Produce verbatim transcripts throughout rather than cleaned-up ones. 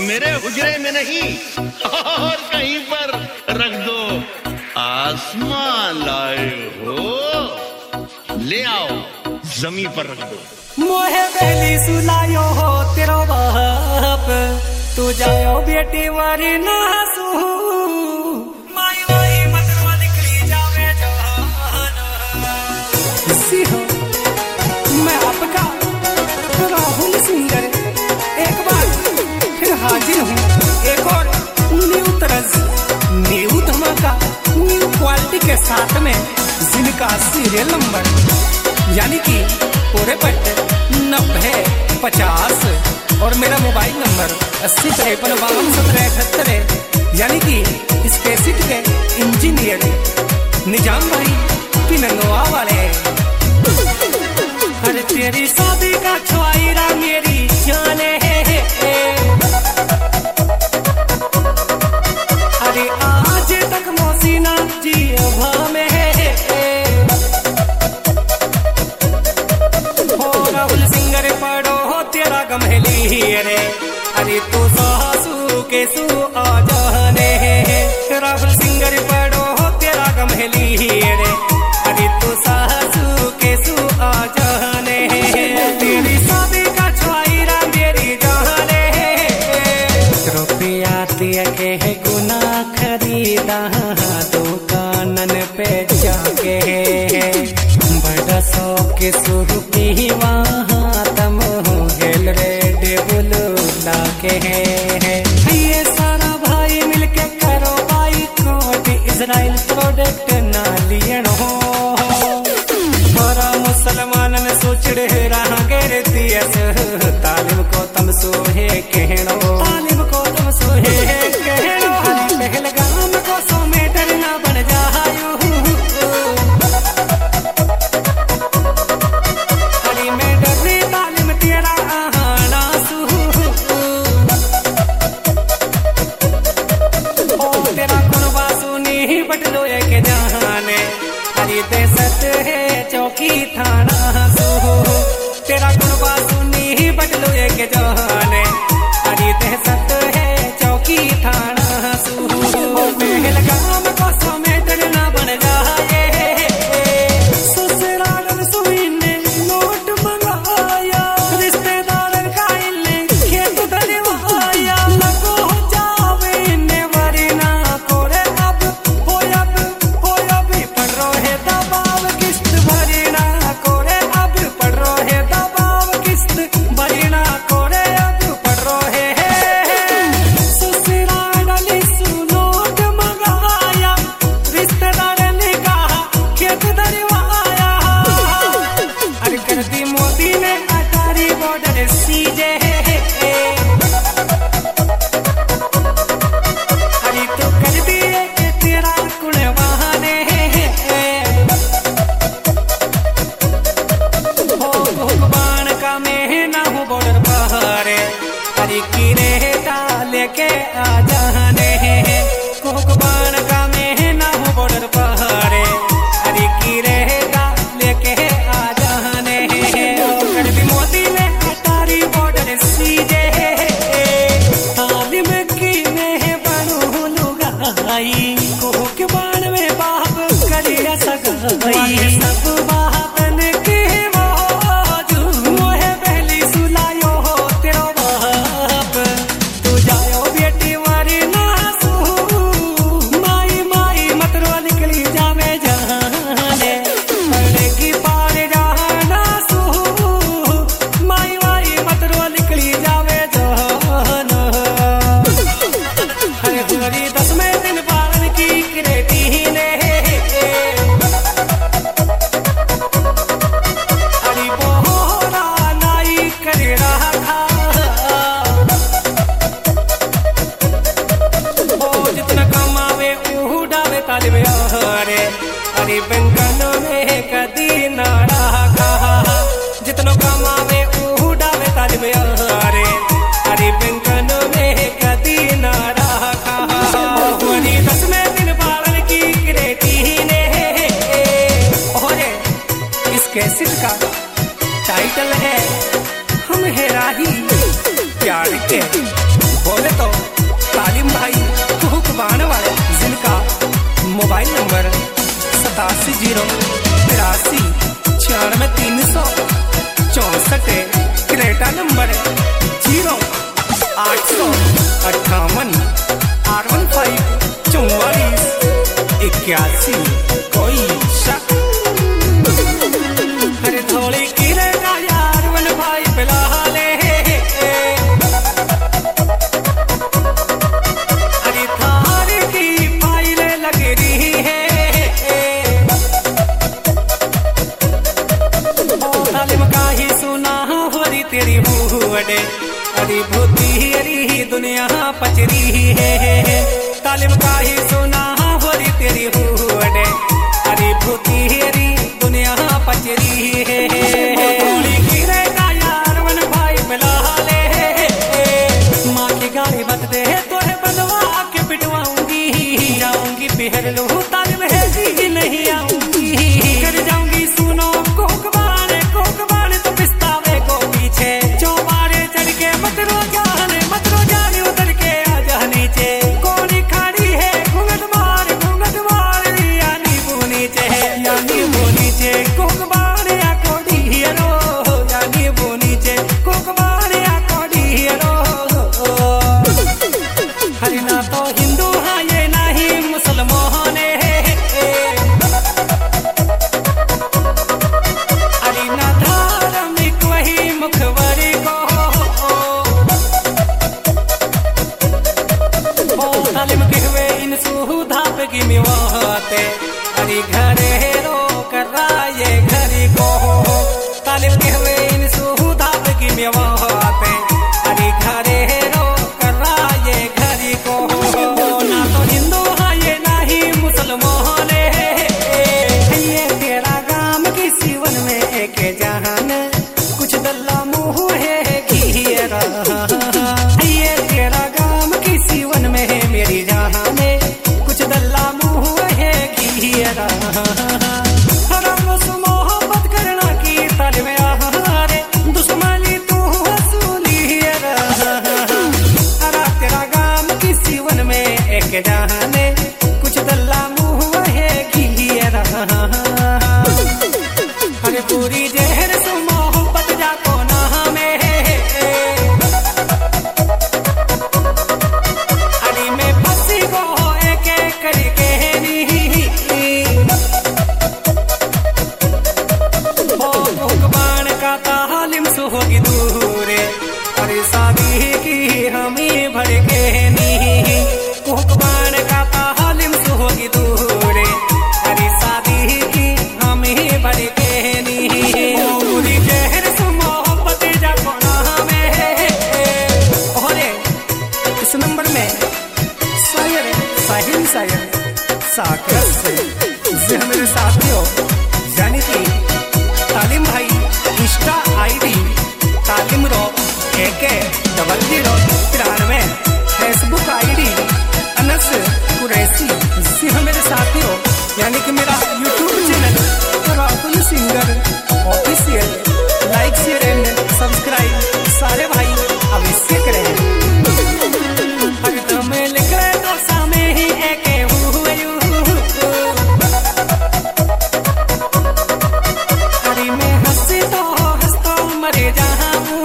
मेरे हुजरे में नहीं और कहीं पर रख दो। आसमान लाए हो, ले आओ जमीन पर रख दो। मोहे बेली सुलायो हो तेरो बाप, तू जायो बेटी वारी नासू। माई वाई मतवा निकली जावे जहान। सी हो मैं आपका राहुल सिंगर एक बार फिर हाजिर हूँ, एक और न्यू तरज, न्यू धमाका, न्यू क्वालिटी के साथ में, जिनका सीरियल नंबर यानी कि पूरे पट्टे नब्बे पचास और मेरा मोबाइल नंबर अस्सी तिरपन बावन सत्रह अठहत्तर, यानी कि इस कैसेट के इंजीनियर निजाम भाई पिनंगवा वाले। अरे तेरी शादी का छुआईरा मेरी जाने है, अरे आज तक मोसीना जी भा में है। हो राहुल सिंगर पढ़ो हो तेरा गमहेली रे, अरे तू सासू के सू आ जाने। राहुल सिंगर पढ़ो हो तेरा गमहेली रे, अरे तू सासू के सू आ जाने। तेरी शादी का छुआईरा मेरी जाने। रुपया दिया के है गुना खरीदा दुकानन पे जाके, बड़ा शौक सुरुपी वहाँ तम गेल रे डेबुल लाके। ये सारा भाई मिलके करो बाई कोट, इजराइल प्रोडक्ट ना लियन हो। और मुसलमान ने सोचड़े रहा गे दियस, तालिम को तम सोहे कहनो, तालिम को तम सोहे कहनो। पहल गाम को सो मीटर ना बन जायो, अरे मैं डरनी तालिम तेरा आना सू। ओ तेरा कुनबा सुनी बटलो के जाने, अरे देसत है चौकी थाना सू। तेरा कुनबा सुनी बटलो के जाने, अरे देसत है चौकी थाना सू। पहल गाम को सो मीटर ना बन जाए, ससुराल सुई ने नोट मंगाया, रिश्तेदार का इल्ले खेत धरवाया। लगो जावे ने वरना कोरे अब हो, अब हो अब पड़ रो है दबाव किस्त भरना कोरे, अब पड़ रो है दबाव किस्त भरना कोरे, अब पड़ रो है। ससुराल सु नोट मंगाया, रिश्तेदार ने कहा खेत धरवाया। अरे कर दी मोदी ने अटारी बॉर्डर सीजे, अरे तो कर दिए के तेरा कुणवाने। हो भगवान का महीना हो बॉर्डर पहाड़े, अरे किरे डाले के आ जाने। भगवान का महीना हो बॉर्डर पहाड़े, अरे किरे डाले के आ जाने। कर दी मोदी ने अटारी बॉर्डर सीजे, तालिम की में बनू लुगाई, कोक बाण में बाप करिया सगाई। सब बापन के मौजू, मोहे पहली सुलायो हो तेरो बाप, तू जायो बेटी वारी नासू। माई माई मतरो निकली जावे जाने, पड़ेगी पार जाना सू। माई माई मतरो निकली जावे जाना। हरे हरी दसवें दिन पालन की करेती ने, हरी बोहरा नाई कर रहा ओ जितना कमावे ऊ डावे तालिब यारे, अरे बैंकन में कदी ना रखा। जितना कमावे ऊ डावे तालिब यारे, अरे बैंकन में कदी ना रखा। हरी दसवें दिन पालन की करेती ने। और इस कैसेट का टाइटल है हम है राही प्यार के, बोले तो मोबाइल नंबर सतासी जीरो तिरासी छियानवे तीन सौ चौसठ। क्रेटा नंबर जीरो आठ सौ अट्ठावन आर वन फाइव चौवालीस इक्यासी। कोई शक? अरे थोड़ी किरेगा यार वन भाई पिला ले। अरे थार की फाइलें लग रही है। तालिम का ही सुना हो रही तेरी बूढ़े। अरे भूती अरी दुनिया पचरी है। तालिम का ही सुना हो रही तेरी बूढ़े। अरे भूती अरी दुनिया पचरी है। गोली गिरेगा यार वन भाई मिला ले। माँ की गाड़ी बत दे तो है बनवा के पिटवाऊंगी। जाऊंगी पहर लू तालिम है जी नहीं आऊंगी। कर जाऊंगी सुनो कोकबान कोकबान तो पिस्तावे को पीछे। चौबारे चढ़ के मत रो जाने मत रो जाने उतर के आ जा नीचे। कोनी खाड़ी है घूंघट मार घूंघट मार यानी वो नीचे यानी वो नीचे। कोकबान या कोडी हीरो यानी वो नीचे। कोकबान या कोडी हीरो। हरि ना तो हिंदू हाँ ये नहीं मुसलमान है। हरि ना धार्मिक वही मुखबरी को। ओ तालिम के हुए इन सुधा पे की मिवाते। हरि घरे रो कर रहा ये घरी को। तालिम के हुए इन सुधा पे की मिवाते। हरि घरे रो कर रहा ये घरी को। ना तो हिंदू हाँ ये नहीं मुसलमान है। ये तेरा गाम की सीवन में एक जहान कुछ दल्ला मुँह है घेरा। ये तेरा गाम की सीवन में है मेरी जहान कुछ दल्ला मुँह है घेरा। हराम से मोहब्बत करना की तालिम आहारे दुश्मनी तू हसूली है। अरा तेरा गाम की सीवन में एक जहाने कुछ दल्ला मुँह है घेरा। अरे पूरी जहर से मोहब्बत जाको ना में। अरे मैं फंसी को एक एक करके नी। ओ भगवान का तालिम सो होगी दूरे। अरे शादी की हमें भर के नी। भगवान का तालिम सो होगी दूरे। अरे शादी की हमें भर के नी। पूरी जहर से मोहब्बत जाको ना में। ओरे इस नंबर में शायर साहिल शायर साकर से जे मेरे साथियों यानी कि तालिम भाई इंस्टा आईडी तालिम रो एक डबल जीरो तिरानवे। Facebook ID Anas Qureshi. जी मेरे साथियों यानी कि मेरा YouTube channel Rahul singer official. Like share and subscribe सारे भाई अवश्य करें। हर दम लिख रहे तो सामे ही एक हरी में हंसी तो हंस तो मरे जाऊं।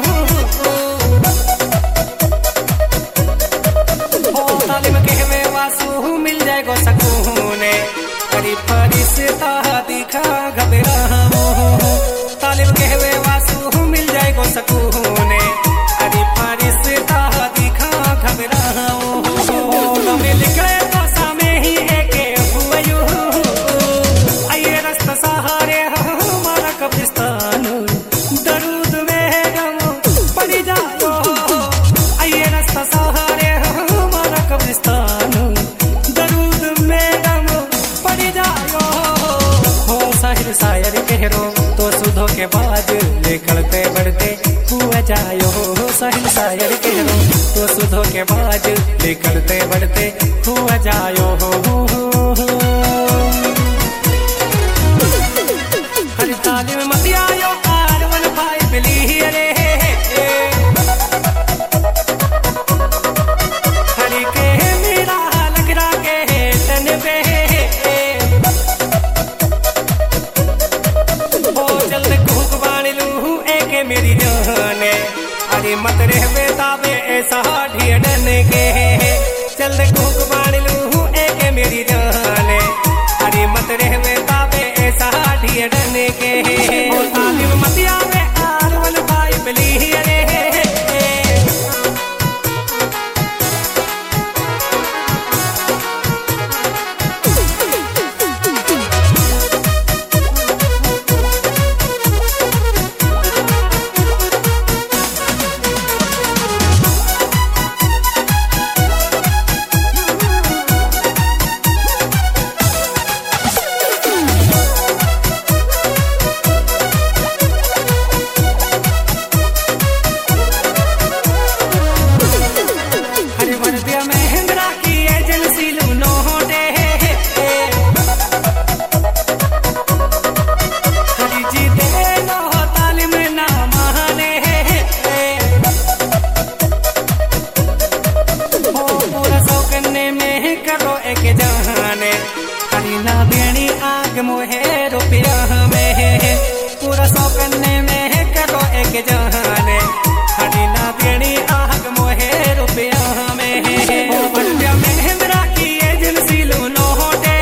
ओ तालिम के वे वासु मिल जाएगो सकून। हरी फरिश्ता दिखा घबराऊं। तालिम के वे वासु मिल जाएगो सकून। हरी फरिश्ता दिखा घबराऊं। दम लिख रहे तो सामे ही एक हुआ। आइए रास्ता सहारे हमारा कब्रिस्तान दरूद में गम पड़ जाओ। आइए रास्ता सहारे हमारा कब्रिस्तान दरूद में गम पड़ जाओ। हो शायर शायर कह रो तो सुधो के बाद निकलते बढ़ते हुआ जायो। शायर शायर कह रो तो सुधो के बाद निकलते बढ़ते हुआ जायो। हर तालिम मत आयो आर वन भाई बिली रे। हरी के मेरा लग रहा के तन पे। जल्द कोक बाण लू एक मेरी जाने अरे मत रहवे बाबे ऐसा ढिया डरने के तालिम मत आवे आर वाल भाई बली अरे मोहे रुपया में पूरा सौ करने में करो एक जहाने हरी ना बेड़ी आग मोहे रुपया में रुपया में मेरा की एजेंसी लू नोटे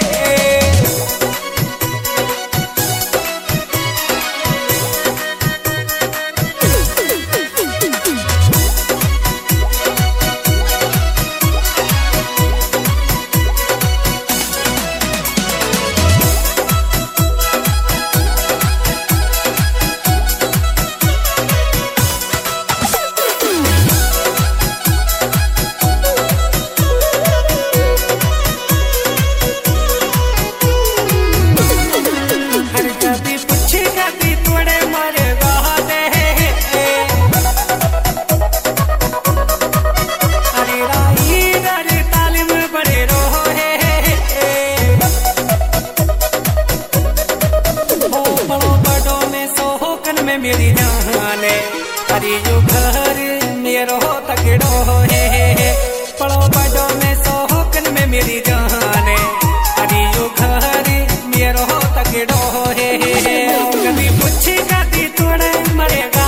मेरी जाने अरे यो घर मेरो तकड़ो है पड़ो बड़ो में सोहकन में मेरी जाने अरे यो घर मेरो तकड़ो है कभी पूछी कभी तोड़े मरेगा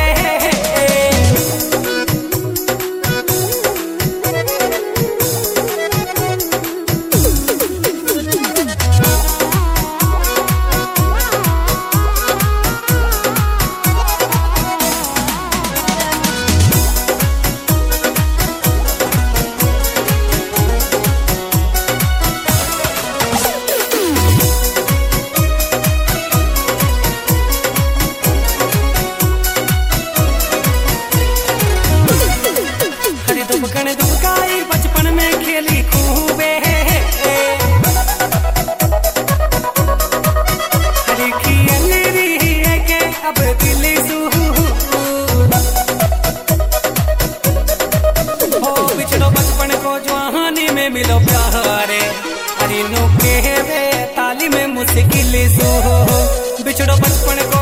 बचपन में खेली खूबे हरी खियली के अब दिल्ली सू हो बिछड़ो बचपन को जवानी में मिलो प्यारे हरी नो के वे ताली में मुश्किल सू बिछड़ो बचपन को